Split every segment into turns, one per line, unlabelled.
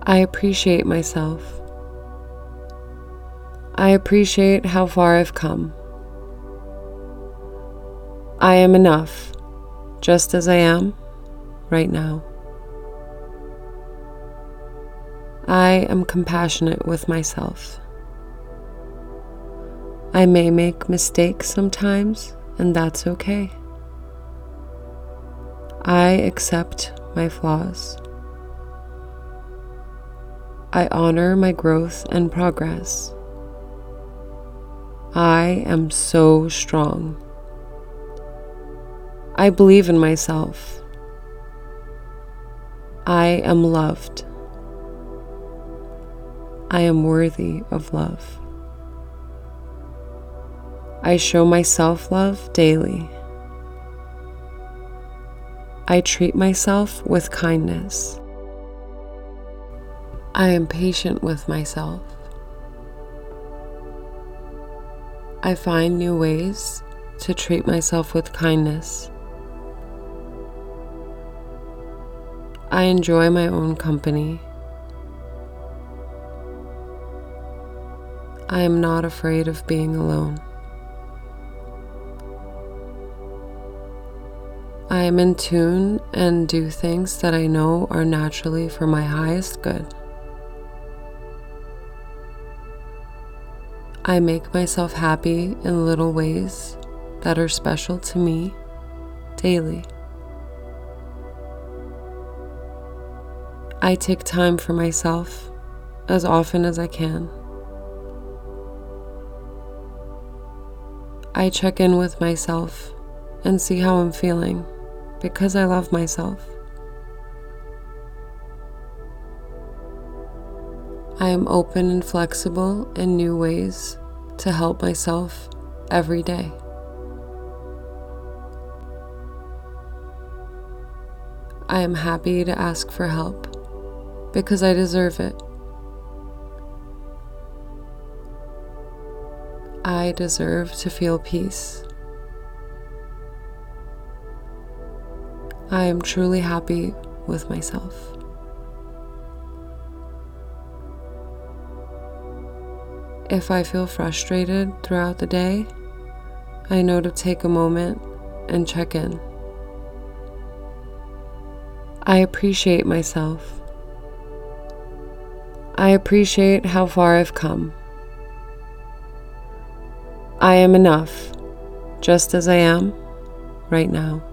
I appreciate myself. I appreciate how far I've come. I am enough, just as I am right now. I am compassionate with myself. I may make mistakes sometimes, and that's okay. I accept my flaws. I honor my growth and progress. I am so strong. I believe in myself. I am loved. I am worthy of love. I show myself love daily. I treat myself with kindness. I am patient with myself. I find new ways to treat myself with kindness. I enjoy my own company. I am not afraid of being alone. I am in tune and do things that I know are naturally for my highest good. I make myself happy in little ways that are special to me daily. I take time for myself as often as I can. I check in with myself and see how I'm feeling because I love myself. I am open and flexible in new ways to help myself every day. I am happy to ask for help because I deserve it. I deserve to feel peace. I am truly happy with myself. If I feel frustrated throughout the day, I know to take a moment and check in. I appreciate myself. I appreciate how far I've come. I am enough, just as I am right now.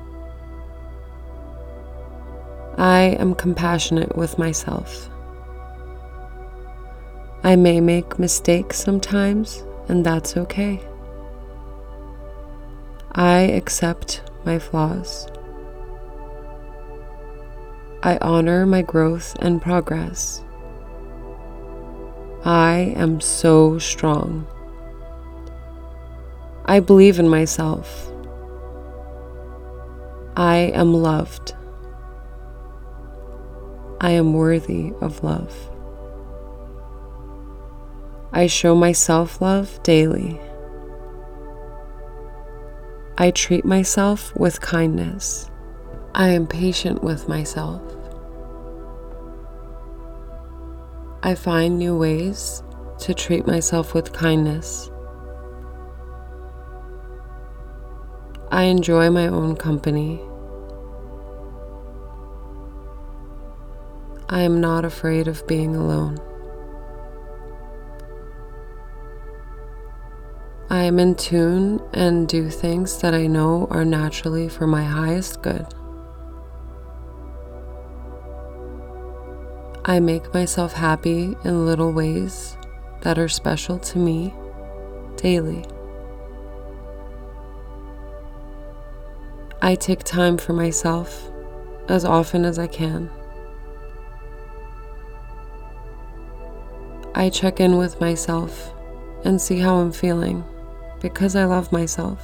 I am compassionate with myself. I may make mistakes sometimes, and that's okay. I accept my flaws. I honor my growth and progress. I am so strong. I believe in myself. I am loved. I am worthy of love. I show myself love daily. I treat myself with kindness. I am patient with myself. I find new ways to treat myself with kindness. I enjoy my own company. I am not afraid of being alone. I am in tune and do things that I know are naturally for my highest good. I make myself happy in little ways that are special to me daily. I take time for myself as often as I can. I check in with myself and see how I'm feeling because I love myself.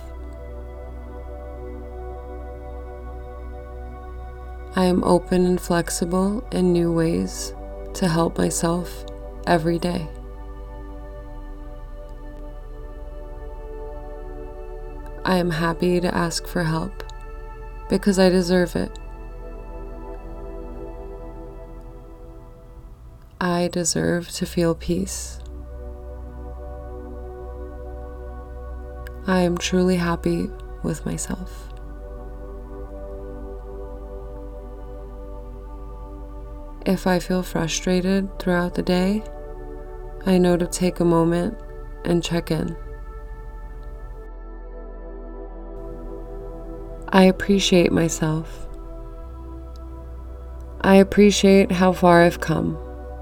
I am open and flexible in new ways to help myself every day. I am happy to ask for help because I deserve it. I deserve to feel peace. I am truly happy with myself. If I feel frustrated throughout the day, I know to take a moment and check in. I appreciate myself. I appreciate how far I've come.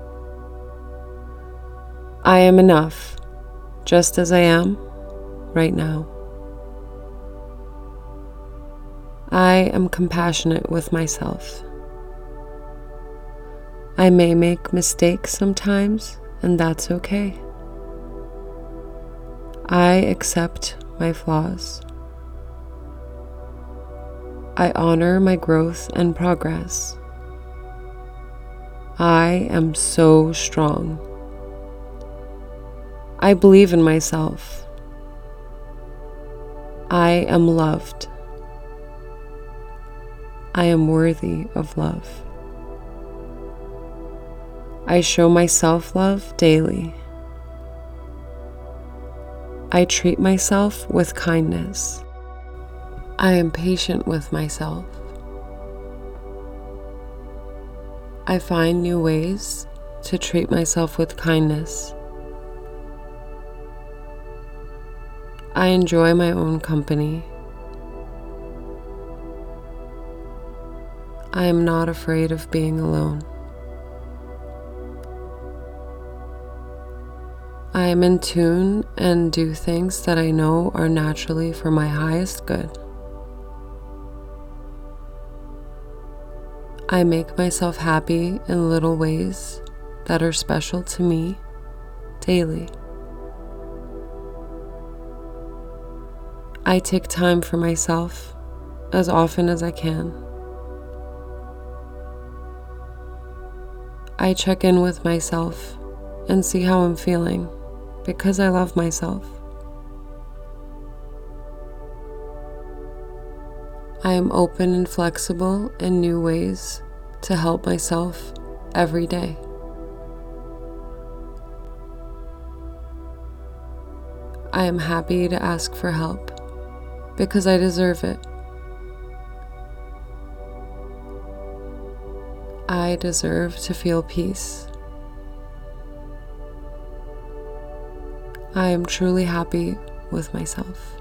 I am enough, just as I am right now. I am compassionate with myself. I may make mistakes sometimes, and that's okay. I accept my flaws. I honor my growth and progress. I am so strong. I believe in myself. I am loved. I am worthy of love. I show myself love daily. I treat myself with kindness. I am patient with myself. I find new ways to treat myself with kindness. I enjoy my own company. I am not afraid of being alone. I am in tune and do things that I know are naturally for my highest good. I make myself happy in little ways that are special to me daily. I take time for myself as often as I can. I check in with myself and see how I'm feeling because I love myself. I am open and flexible in new ways to help myself every day. I am happy to ask for help because I deserve it. I deserve to feel peace. I am truly happy with myself.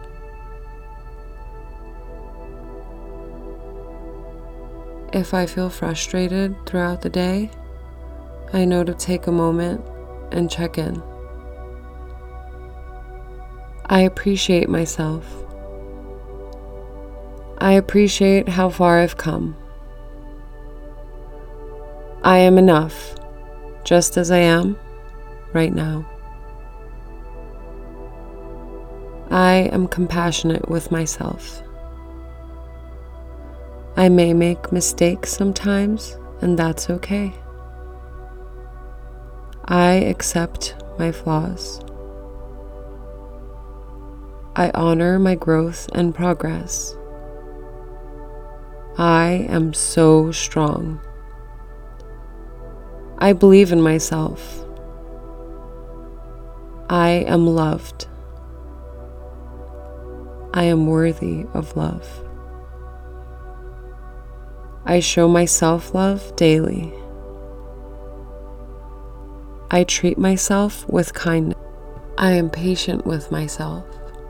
If I feel frustrated throughout the day, I know to take a moment and check in. I appreciate myself. I appreciate how far I've come. I am enough, just as I am right now. I am compassionate with myself. I may make mistakes sometimes, and that's okay. I accept my flaws. I honor my growth and progress. I am so strong. I believe in myself. I am loved. I am worthy of love. I show myself love daily. I treat myself with kindness. I am patient with myself.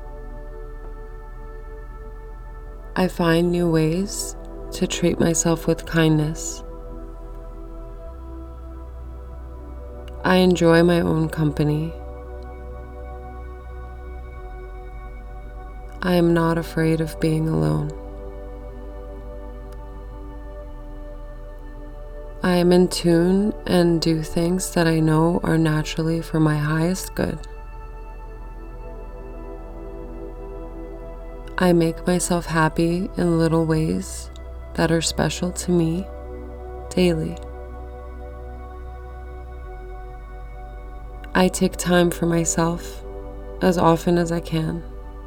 I find new ways to treat myself with kindness. I enjoy my own company. I am not afraid of being alone. I am in tune and do things that I know are naturally for my highest good. I make myself happy in little ways that are special to me daily. I take time for myself as often as I can.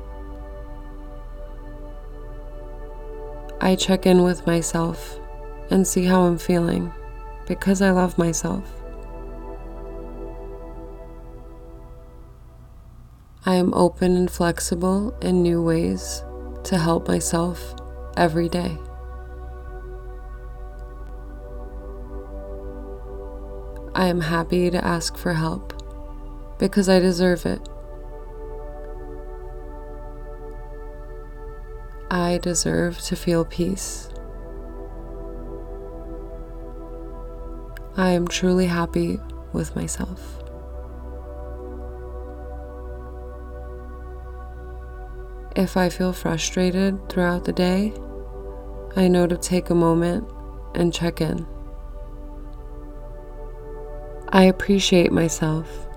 I check in with myself and see how I'm feeling because I love myself. I am open and flexible in new ways to help myself every day. I am happy to ask for help because I deserve it. I deserve to feel peace. I am truly happy with myself. If I feel frustrated throughout the day, I know to take a moment and check in. I appreciate myself.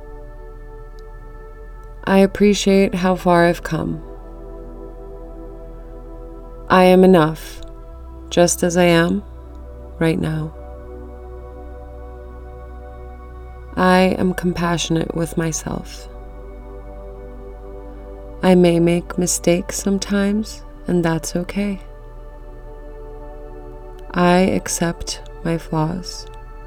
I appreciate how far I've come. I am enough, just as I am right now. I am compassionate with myself. I may make mistakes sometimes, and that's okay. I accept my flaws.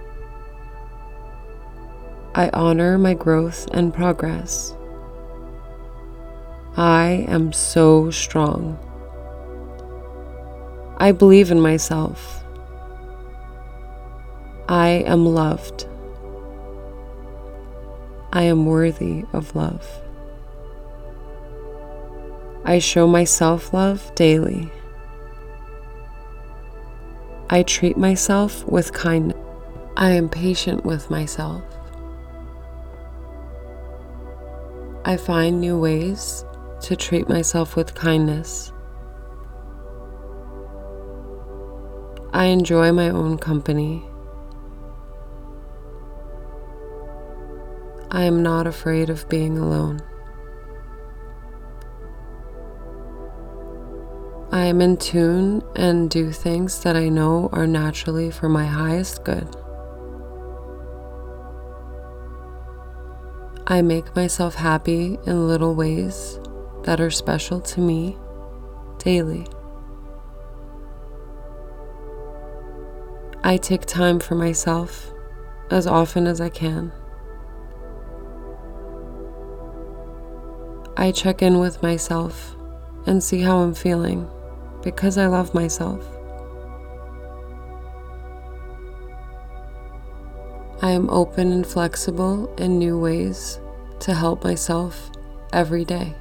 I honor my growth and progress. I am so strong. I believe in myself. I am loved. I am worthy of love. I show myself love daily. I treat myself with kindness. I am patient with myself. I find new ways to treat myself with kindness. I enjoy my own company. I am not afraid of being alone. I am in tune and do things that I know are naturally for my highest good. I make myself happy in little ways that are special to me daily. I take time for myself as often as I can. I check in with myself and see how I'm feeling because I love myself. I am open and flexible in new ways to help myself every day.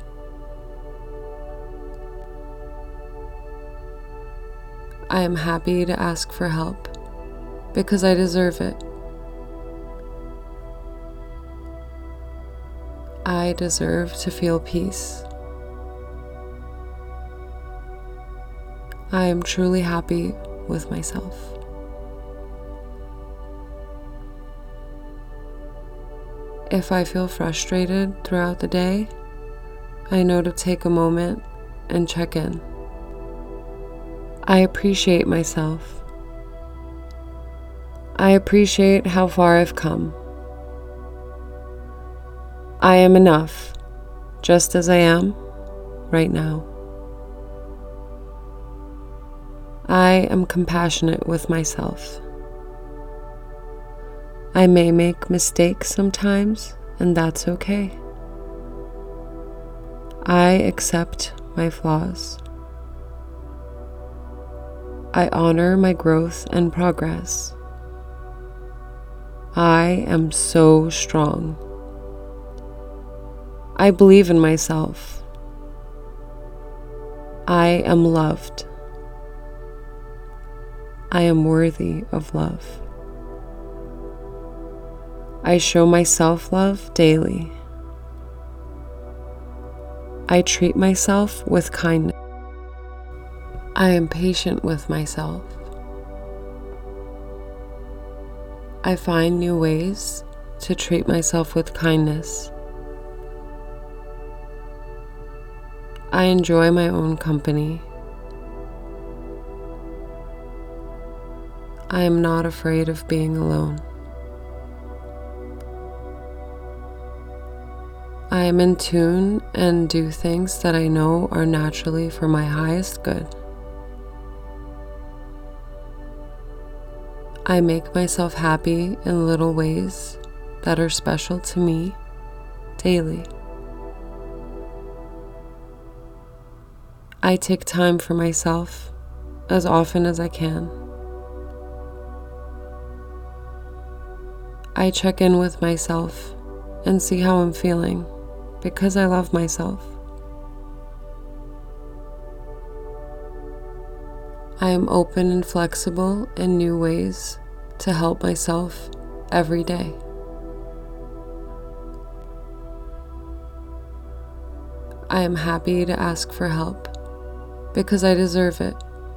I am happy to ask for help because I deserve it. I deserve to feel peace. I am truly happy with myself. If I feel frustrated throughout the day, I know to take a moment and check in. I appreciate myself. I appreciate how far I've come. I am enough, just as I am right now. I am compassionate with myself. I may make mistakes sometimes, and that's okay. I accept my flaws. I honor my growth and progress. I am so strong. I believe in myself. I am loved. I am worthy of love. I show myself love daily. I treat myself with kindness. I am patient with myself. I find new ways to treat myself with kindness. I enjoy my own company. I am not afraid of being alone. I am in tune and do things that I know are naturally for my highest good. I make myself happy in little ways that are special to me daily. I take time for myself as often as I can. I check in with myself and see how I'm feeling because I love myself. I am open and flexible in new ways to help myself every day. I am happy to ask for help because I deserve it.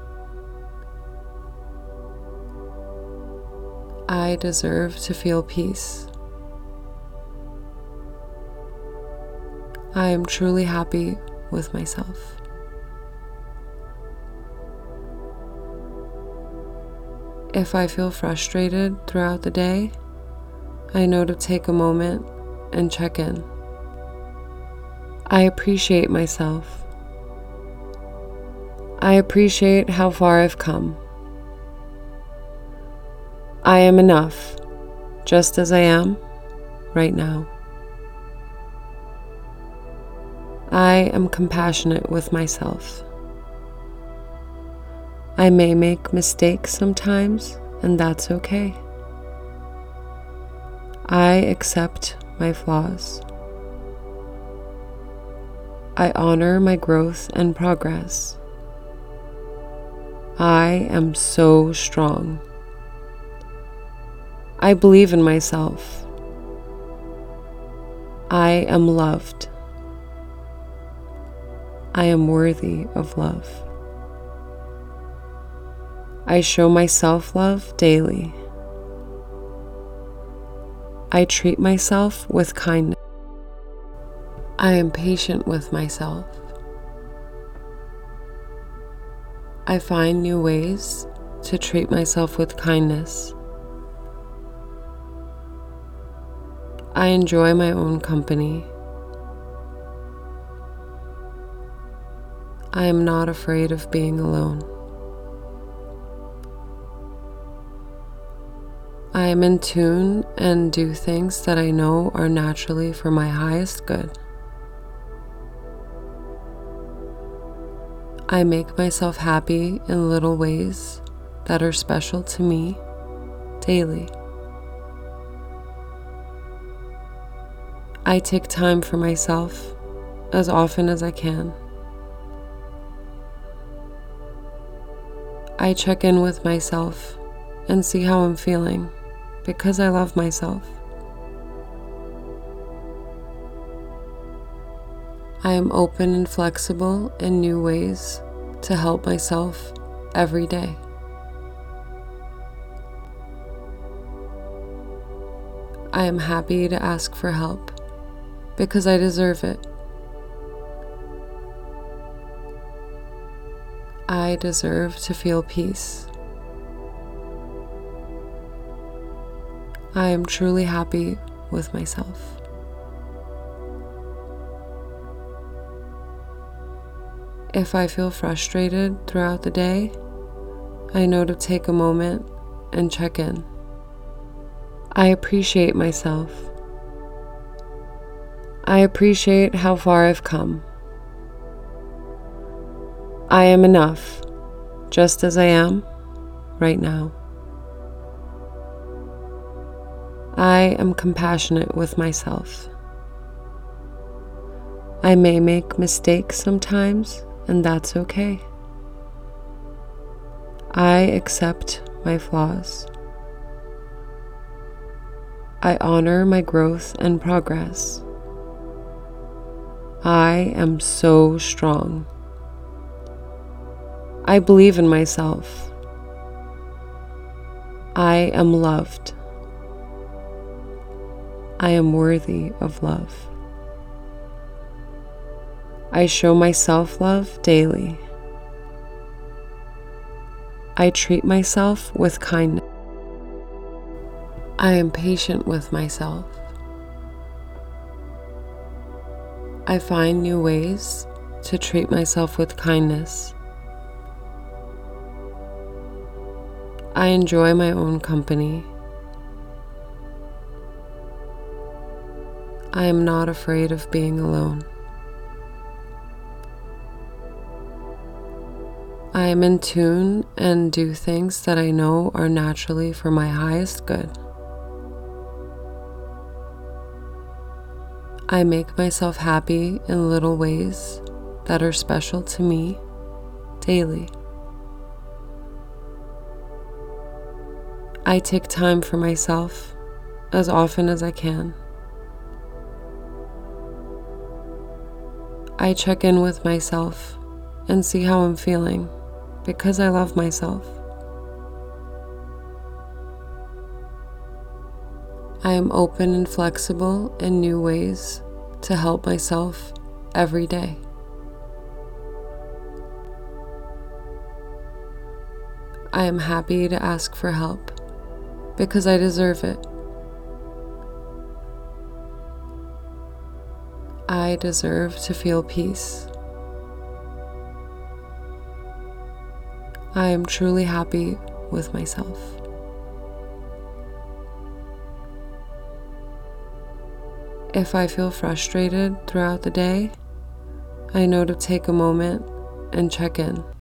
I deserve to feel peace. I am truly happy with myself. If I feel frustrated throughout the day, I know to take a moment and check in. I appreciate myself. I appreciate how far I've come. I am enough, just as I am right now. I am compassionate with myself. I may make mistakes sometimes, and that's okay. I accept my flaws. I honor my growth and progress. I am so strong. I believe in myself. I am loved. I am worthy of love. I show myself love daily. I treat myself with kindness. I am patient with myself. I find new ways to treat myself with kindness. I enjoy my own company. I am not afraid of being alone. I am in tune and do things that I know are naturally for my highest good. I make myself happy in little ways that are special to me daily. I take time for myself as often as I can. I check in with myself and see how I'm feeling because I love myself. I am open and flexible in new ways to help myself every day. I am happy to ask for help because I deserve it. I deserve to feel peace. I am truly happy with myself. If I feel frustrated throughout the day, I know to take a moment and check in. I appreciate myself. I appreciate how far I've come. I am enough, just as I am right now. I am compassionate with myself. I may make mistakes sometimes, and that's okay. I accept my flaws. I honor my growth and progress. I am so strong. I believe in myself. I am loved. I am worthy of love. I show myself love daily. I treat myself with kindness. I am patient with myself. I find new ways to treat myself with kindness. I enjoy my own company. I am not afraid of being alone. I am in tune and do things that I know are naturally for my highest good. I make myself happy in little ways that are special to me daily. I take time for myself as often as I can. I check in with myself and see how I'm feeling because I love myself. I am open and flexible in new ways to help myself every day. I am happy to ask for help because I deserve it. I deserve to feel peace. I am truly happy with myself. If I feel frustrated throughout the day, I know to take a moment and check in.